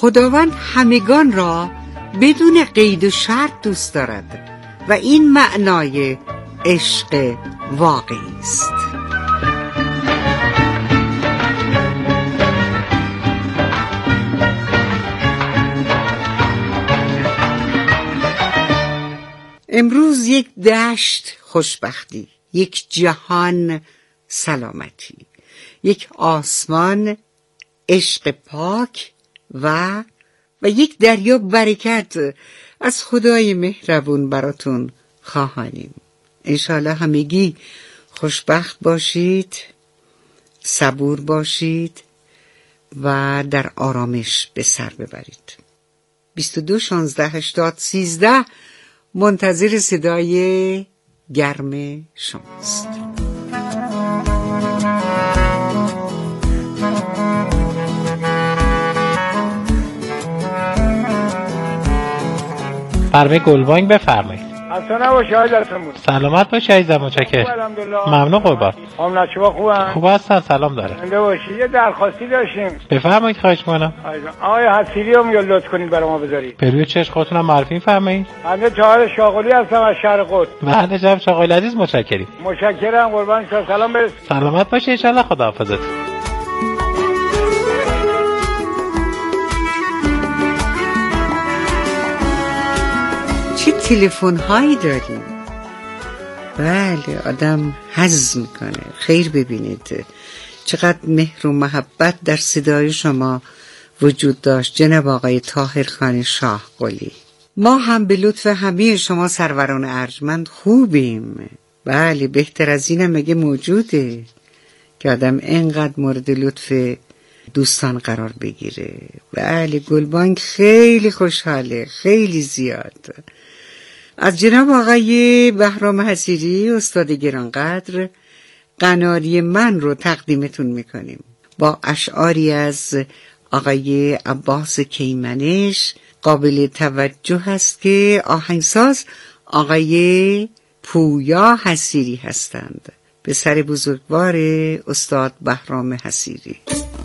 خداوند همگان را بدون قید و شرط دوست دارد و این معنای عشق واقعی است. امروز یک دشت خوشبختی، یک جهان سلامتی، یک آسمان عشق پاک و یک دریا برکت از خدای مهربون براتون خواهانیم. انشاءالله همگی خوشبخت باشید، صبور باشید و در آرامش به سر ببرید. 22 16 80 13 منتظر صدای گرم شماست. فرمایید گلبانگ بفرمایید. اصلا نباشه حاجتون بود. سلامت باشی عزیزم، متشکرم. ممنون قربان. نشوا خوبن؟ خوب هستن، سلام داره. زنده باشی. یه درخواستی داشتیم. بفرمایید خواهش می‌کنم. آقای حسیری رو میگه لطف کنید برای ما بذارید. پروی چشم خودتونم معرفی فرمایید. من چهار شاغلی هستم از شهر قدس. بله جناب شاغلی عزیز متشکرم. متشکرم قربان شما. سلام برس. سلامت باشی ان شاء الله، خداحافظت. چه تلفن هایی داریم؟ بله آدم حظ میکنه. خیر ببینید چقدر مهر و محبت در صدای شما وجود داشت جناب آقای طاهر خان شاه قلی. ما هم به لطف همه شما سروران ارجمند خوبیم. بله بهتر از اینم مگه موجوده که آدم اینقدر مورد لطف دوستان قرار بگیره. بله گلبانگ خیلی خوشحاله، خیلی زیاد. از جناب آقای بهرام حسیری استاد گرانقدر قناری من رو تقدیمتون میکنیم با اشعاری از آقای عباس کیمنش. قابل توجه است که آهنگساز آقای پویا حسیری هستند، پسر بزرگوار استاد بهرام حسیری.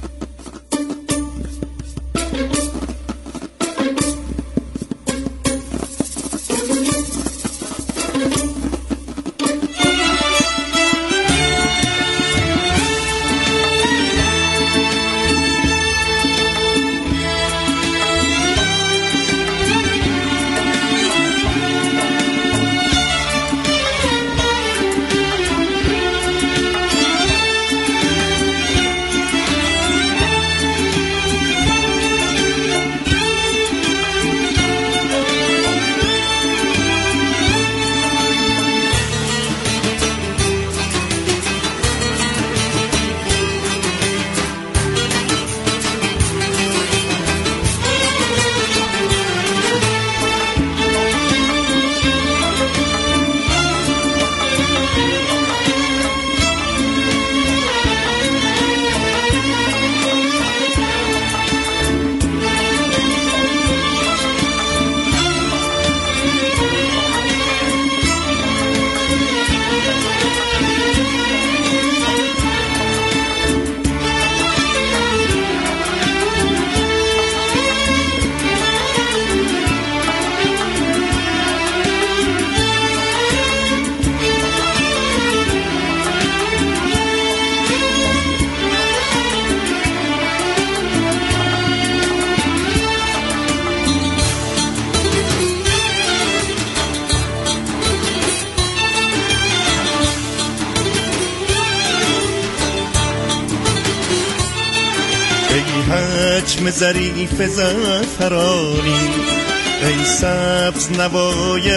حجم ظریف زعفرانی، ای سبز نوای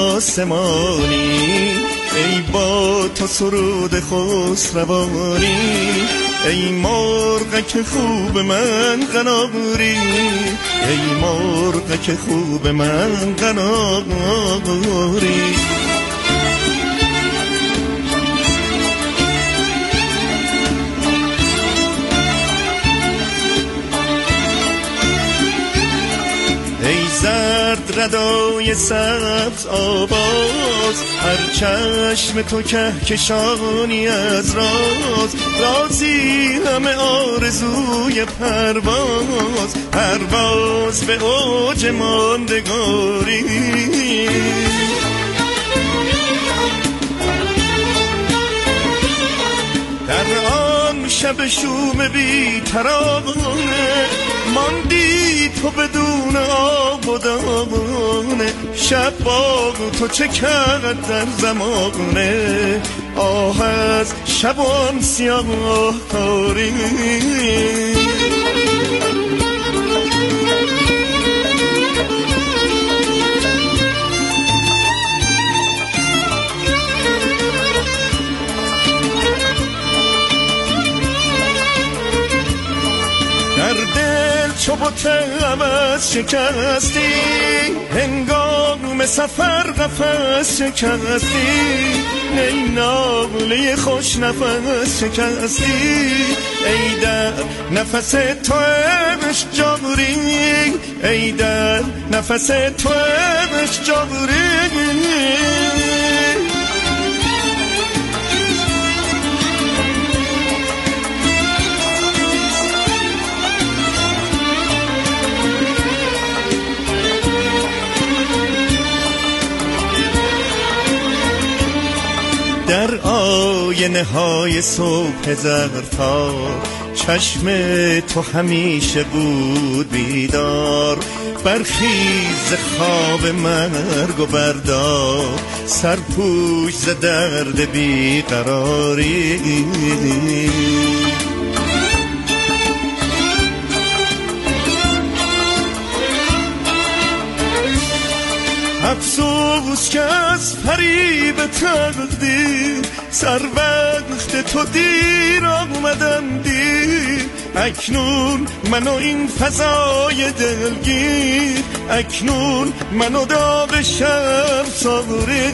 آسمانی، ای با تو سرود خسروانی، ای مرغک خوب من قناری، ای مرغک خوب من قناری. ای زرد ردای سبز آواز، هر چشم تو کهکشانی از راز، رازی همه آرزوی پرواز، پرواز به اوج ماندگاری. در آن شب شوم بی ترانه، ماندی تو بدون آب و دانه، شب باغ تو چه کرد در زمانه، آه از شبان سیاه کاری. چو بتم از شکستی، هنگام سفر قفس شکستی، ای ناله خوش نفس شکستی، ای در نفس تو عشق جاوری، ای در نفس تو عشق جاوری. در آینه های صبح زرتار، چشم تو همیشه بود بیدار، برخیز خواب مرگ و بردار، سرپوش ز درد بیقراری. افسوس که از فریب تقدیر، سر وقت تو دیر آمدم دیر، اکنون منو این فضای دلگیر، اکنون منو داغ شب ساری.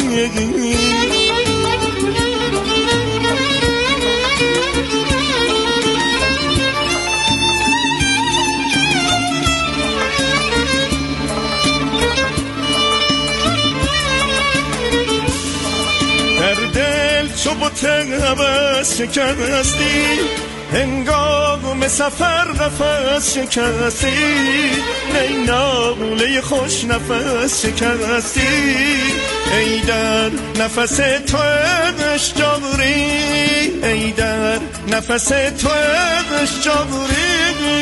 چو بتم از شکستی، هنگام سفر قفس شکستی، ای ناله خوش نفس شکستی، ای در نفس تو عشق جاوری، ای در نفس تو عشق جاوری.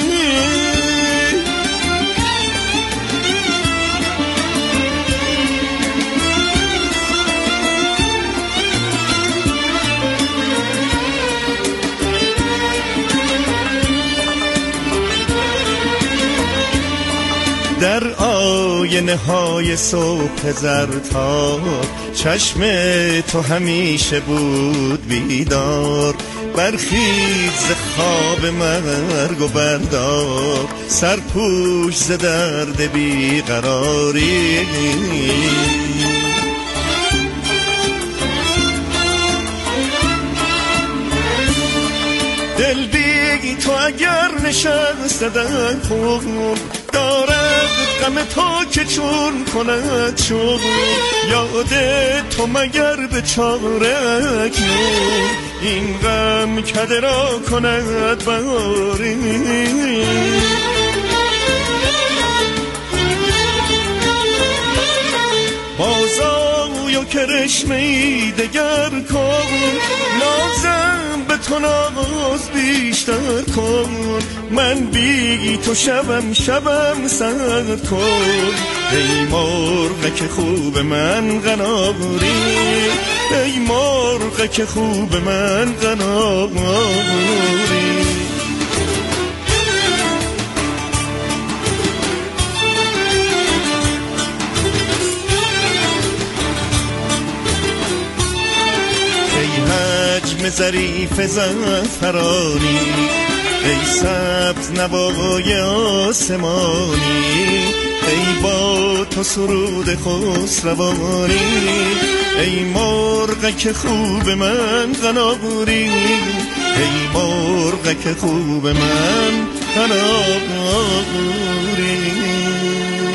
در آینه های صبح زرتار، چشم تو همیشه بود بیدار، برخیز خواب مرگ و بردار، سرپوش ز درد بیقراری. دل بی تو اگر نشسته در خون، دارد غم تو که چون کند چون، یاد تو مگر به چاره اکنون، این غم کده را کند باری. بازآی و کرشمه‌ای دگر کن، لازم به تو ناز بیشتر کن، من بی تو شبم سرد کن، ای مرغ که خوب من قناری، ای مرغ که خوب من قناری. نجم ظریف زعفرانی، ای سبز نوای آسمانی، ای با تو سرود خسروانی، ای مرغ که خوب من قناری، ای مرغ که خوب من قناری.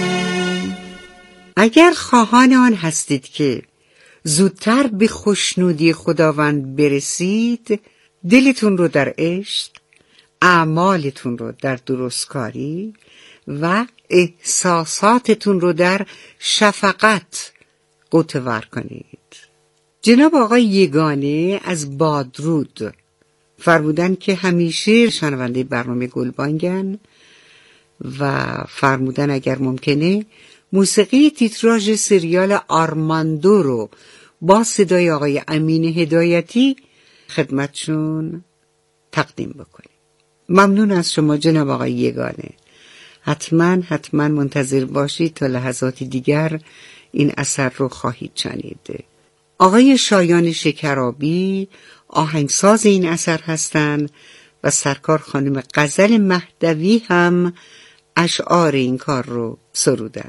اگر خواهان آن هستید که زودتر به خوشنودی خداوند برسید، دلتون رو در عشق، اعمالتون رو در درستکاری و احساساتتون رو در شفقت قوت‌ور کنید. جناب آقای یگانه از بادرود فرمودن که همیشه شنونده برنامه گلبانگن و فرمودن اگر ممکنه موسیقی تیتراژ سریال آرماندو رو با صدای آقای امین هدایتی خدمتشون تقدیم بکنیم. ممنون از شما جناب آقای یگانه. حتما منتظر باشید تا لحظات دیگر این اثر رو خواهید شنید. آقای شایان شکرابی آهنگساز این اثر هستند و سرکار خانم غزل مهدوی هم اشعار این کار رو سرودن.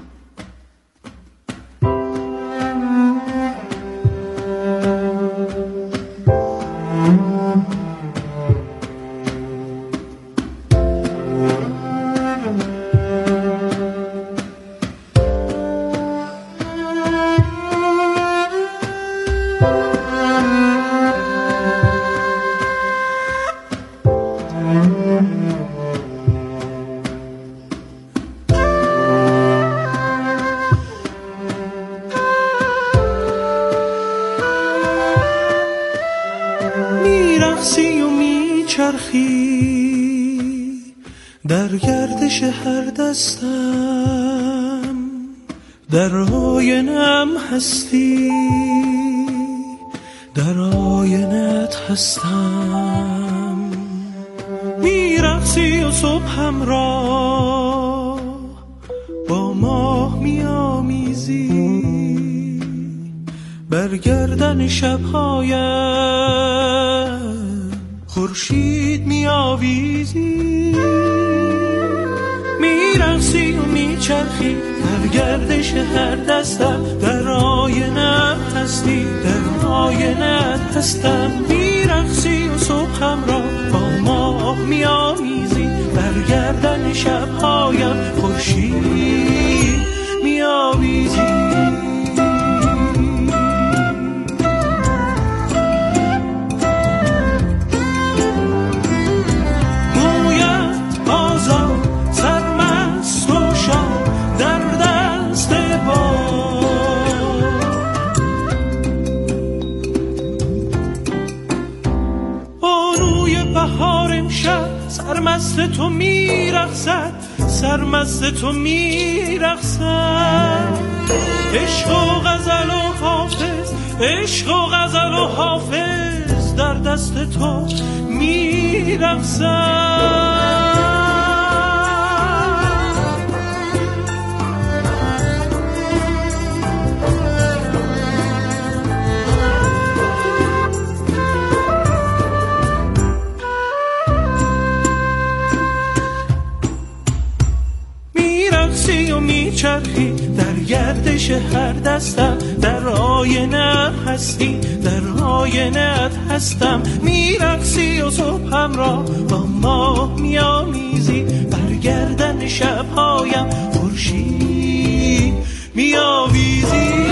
در گردش هر دستم در آینم هستی، در آینت هستم. میرقصی و صبحم را با ماه میامیزی، بر گردن شبهایم خورشید میآویزی. میرقصی و میچرخی در گردش هر دستم، در آینت هستی، در آینت هستم. میرقصی و صبحم را با ماه میآمیزی، بر گردن شبهایم خورشید میآویزی. سرمست تو میرقصد، سرمست تو میرقصد. عشق و غزل و حافظ، عشق و غزل و حافظ در دست تو میرقصد. میچرخی در گردش هر دستم، در آینه هستی، در آینه هستم. میرقصی و صبحم را با ماه میآمیزی، بر گردن شبهایم خورشید میآویزی.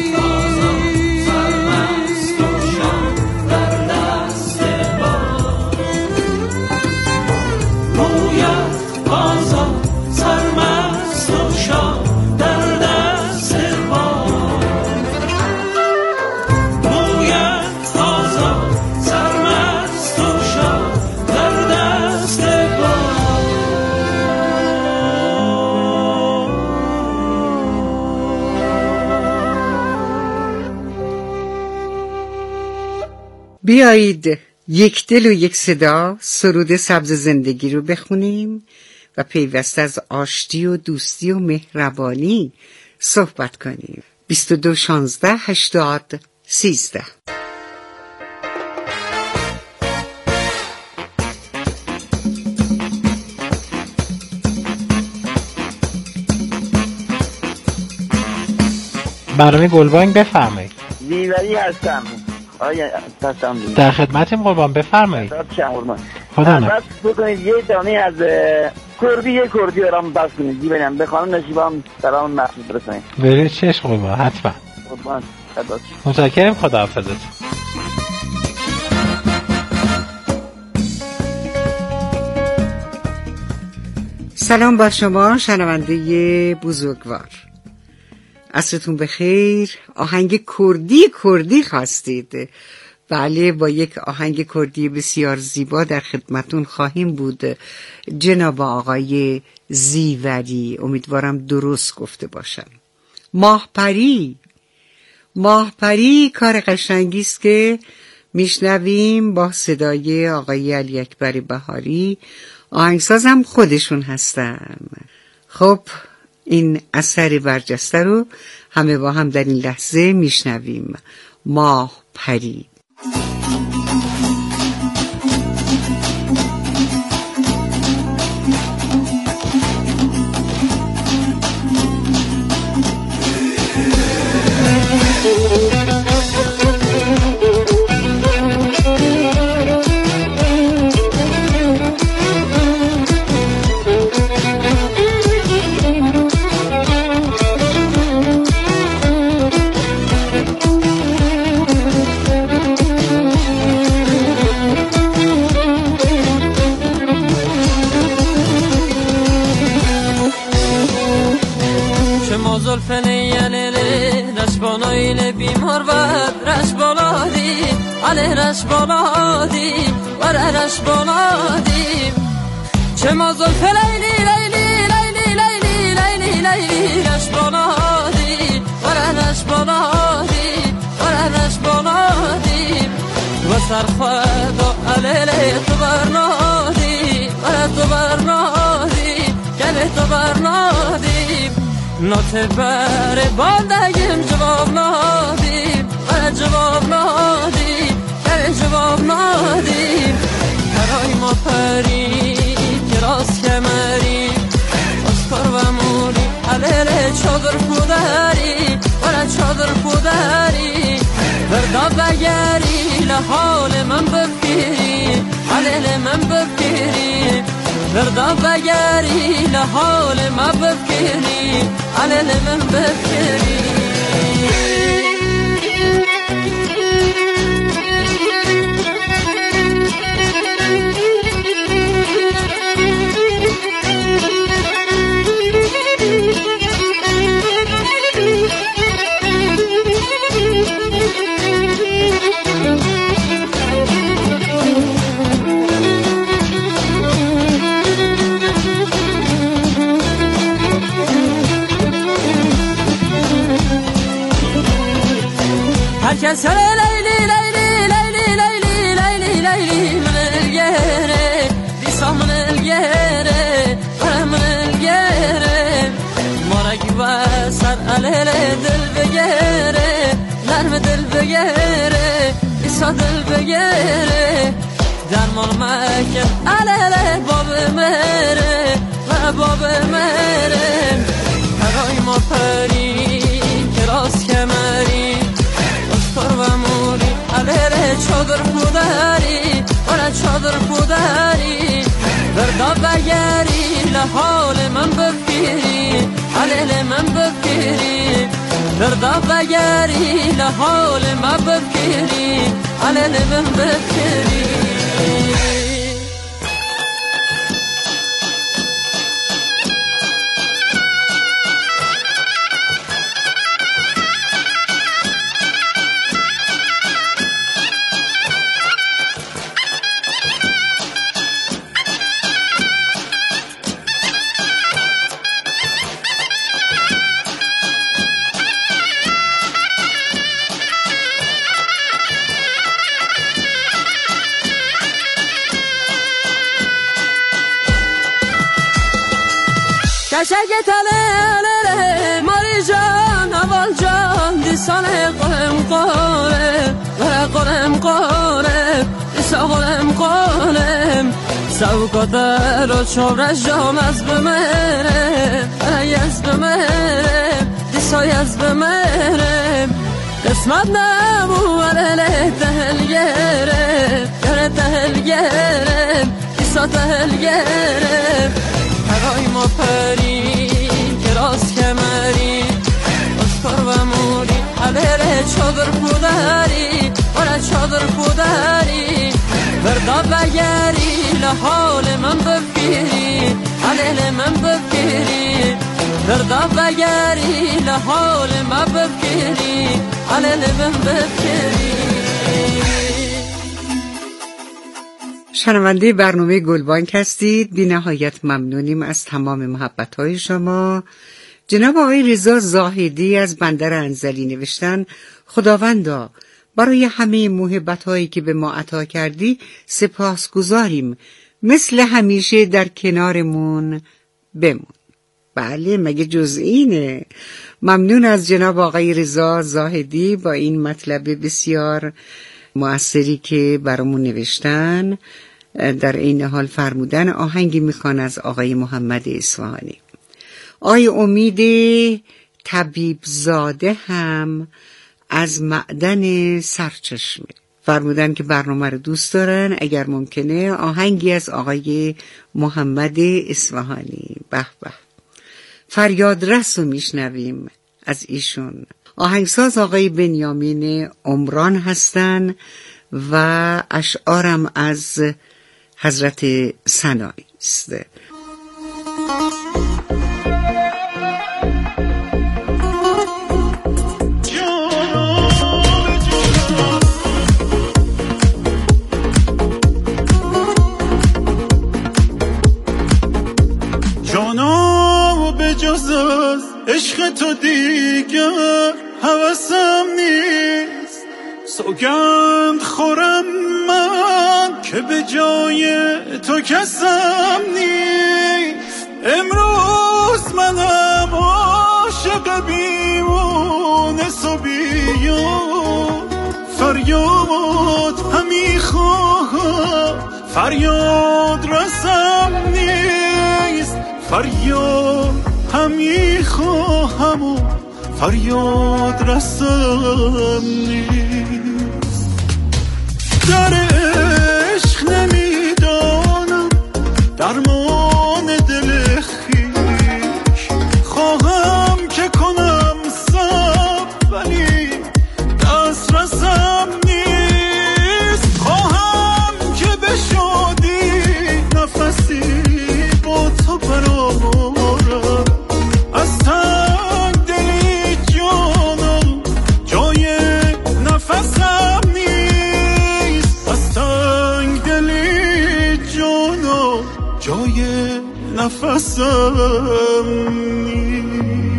بیایید یک دل و یک صدا سرود سبز زندگی رو بخونیم و پیوسته از آشتی و دوستی و مهربانی صحبت کنیم. 22 16 80 13. برنامه گلبانگ بفرمایید. دیوری هستم. در خدمتیم قربان، بفرمایید. خدا نه. بس بکنید یه دانه از کردی برام بس کنید ببینم به خانم نشیبام سلام مخصوص برسونید. بله چشم قربان، حتما. قربان خدا. متشکرم، خداحافظت. سلام بر شما شنونده بزرگوار، عصرتون بخیر. آهنگ کردی خواستید. بله، با یک آهنگ کردی بسیار زیبا در خدمتون خواهیم بود. جناب آقای زیوری، امیدوارم درست گفته باشم. ماهپری کار قشنگی است که میشنویم با صدای آقای علی اکبر بهاری. آهنگساز هم خودشون هستن. خب این اثر برجسته رو همه با هم در این لحظه میشنویم. ماهپری. رش بلادیم رش بلادیم چه ما زلف لیلی لیلی لیلی لیلی لیلی لیلی رش بلادیم رش بلادیم رش بلادیم و سرخواد و علیل تو برنادیم تو برنادیم گله تو برنادیم نوت بر بالدگیم جواب نادیم جواب نادیم جواب نادیم هرای ما پری کراس کمری اسکر و موری علیل چادر پودری ورا چادر پودری بردا بگری لحال من بفکری علیل من بفکری بردا بگری لحال من بفکری علیل من بفکری herkes leyli leyli leyli leyli leyli leyli من الجهره لسا من الجهره من الجهره مرق وسر عليل دل بجهره نرم دل بجهره لسا دل بجهره درمان مکن عليل باب مهره و باب مهره هرای ما پری کراس کمری و موری علیل چادر پودری ورا چادر پودری بردا بگری لحال من بفکری علیل من بفکری بردا بگری لحال من بفکری علیل من بفکری کشک تله ماری جان اول جان دیسانه قلم قلم دیسا قلم سوکاته رو چورش جام از بمرم از بمرم دیسای از بمرم قسمت نبو علیه تهل گرم خوشا دل گرفت هرای ما پری کراس کمری اسکار و موری علیه چادر پودری ولی چادر پودری بردا بگری لحال من بفیری علیه من بفیری بردا بگری لحال من بفیری علیه من بفیری. شنونده برنامه گلبانک هستید. بی نهایت ممنونیم از تمام محبت‌های شما. جناب آقای رضا زاهدی از بندر انزلی نوشتن خداوندا برای همه محبت‌هایی که به ما عطا کردی سپاسگزاریم، مثل همیشه در کنارمون بمون. بله مگه جز اینه. ممنون از جناب آقای رضا زاهدی با این مطلب بسیار مؤثری که برامون نوشتن. در این حال فرمودن آهنگی میخوان از آقای محمد اصفهانی. آقای امید طبیب زاده هم از معدن سرچشمه فرمودن که برنامه رو دوست دارن، اگر ممکنه آهنگی از آقای محمد اصفهانی. به به، فریاد رس رو میشنویم از ایشون. آهنگساز آقای بنیامین عمران هستن و اشعارم از حضرت سنایی است. جانا به جز از عشق تو دیگر هوسم نیست، سوگند خورم من که به جای تو کسم نیست. امروز منم عاشق بیمونه صبیان، فریاد همی خواهم فریاد رسم نیست، فریاد همی خواهم و فریاد رسم نیست. در عشق نمیدانم درمان دل خویش، خواهم که کنم صبر ولی دست رسم نیست. خواهم که به شادی نفسی با تو برآورم، از تنگ دلی جانم جای نفسم نیست، از تنگ دلی جانم جای نفسم نیست.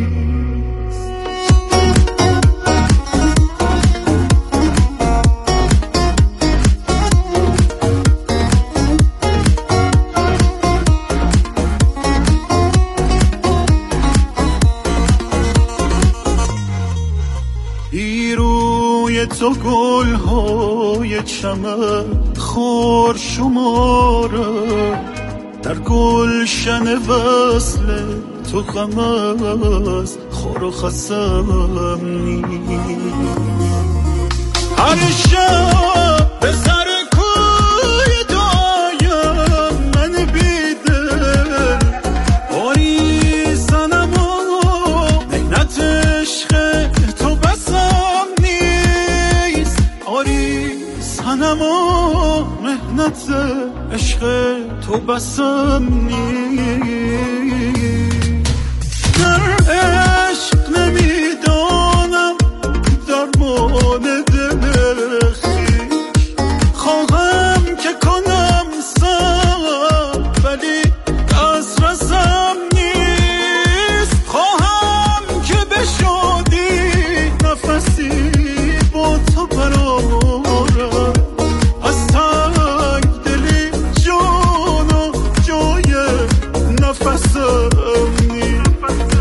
تو گل‌های چمن خار شماره، در گلشن وصل تو غم از خار و خسم نیست. هر شب به سر کوی دایم من بیدل آری سنم و مهنت عشق تو بسم نیست، آری سنم و مهنت عشق تو بسم نیست. در عشق نمیدانم درمان دل خویش، خواهم که کنم صبر ولی دست رسم نیست. خواهم که به شادی نفسی با تو برآورم، از تنگ دلی جانم جای نفسم نیست.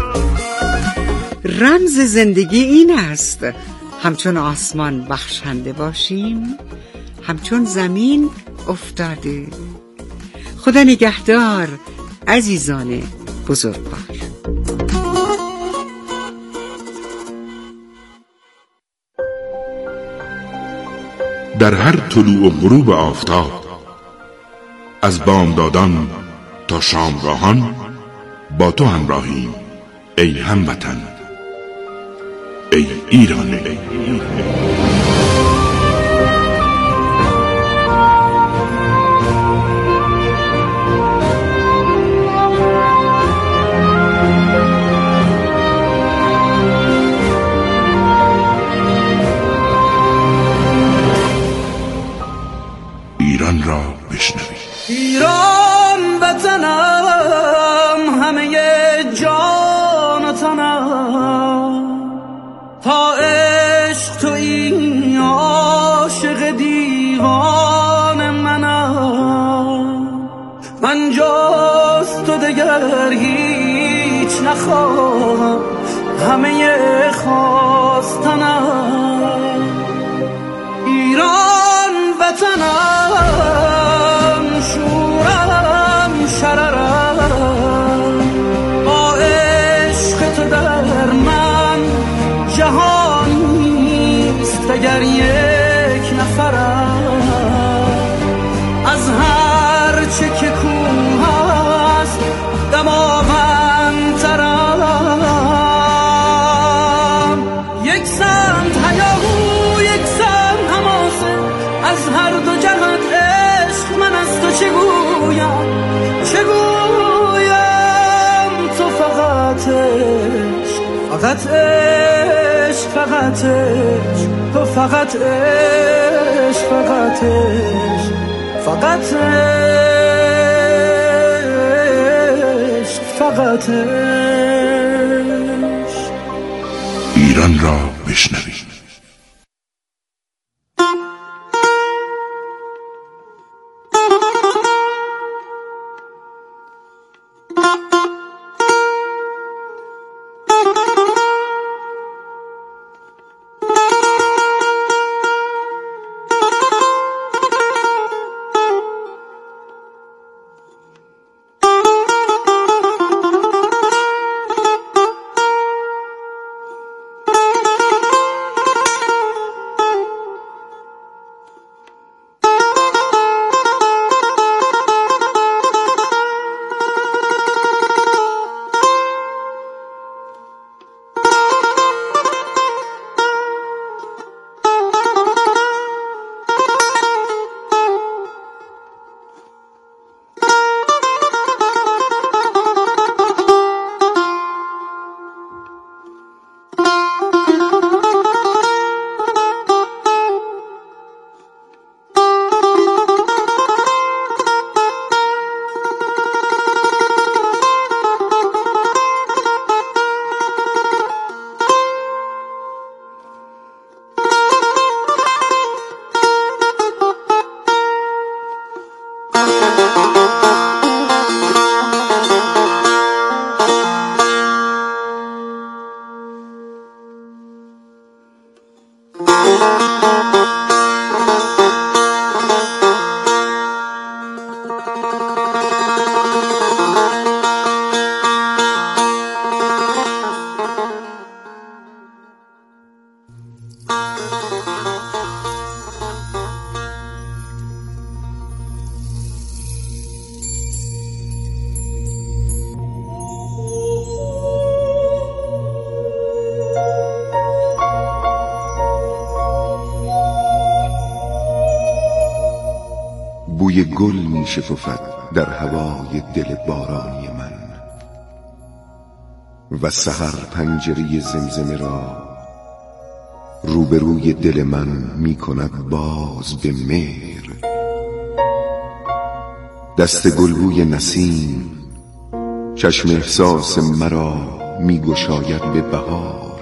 رمز زندگی این است همچون آسمان بخشنده باشیم، همچون زمین افتاده. خدا نگهدار عزیزان بزرگوار. در هر طلوع و غروب آفتاب از بامدادان تا شامگاهان با تو همراهیم ای هموطن، ای ایران. ایران را بشنوید. ایران وطنم، همه جان و تنم، تا عشق تویی عاشق دیوان منم. من جز تو دگر هیچ نخواهم، همه خواستنم. ایران وطنم، شورم شررم، با عشق تو در من جهان نیست اگر یک نفرم. از هر چه که کوه است دماوندترم. یک سمت هیاهو، یک سمت حماسه، از هر دو جهت عشق من از تو چه گویم، چه گویم. تو فقط عشق، فقط عشق، فقط عشق، تو فقط عشق، فقط عشق، فقط عشق، فقط عشق. ایران را بشنوید. بوی گل می شکفد در هوای دل بارانی من، و سحر پنجره زمزمه را روبروی دل من می کند باز به مهر. دست گلبوی نسیم چشم احساس مرا می گشاید به بهار،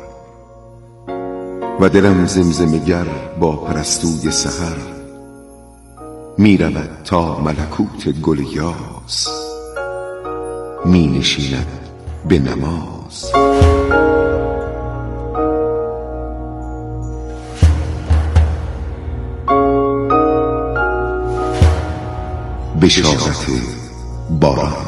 و دلم زمزمه گر با پرستوی سحر می رود تا ملکوت گل یاس، می نشیند به نماز. بشارت باران.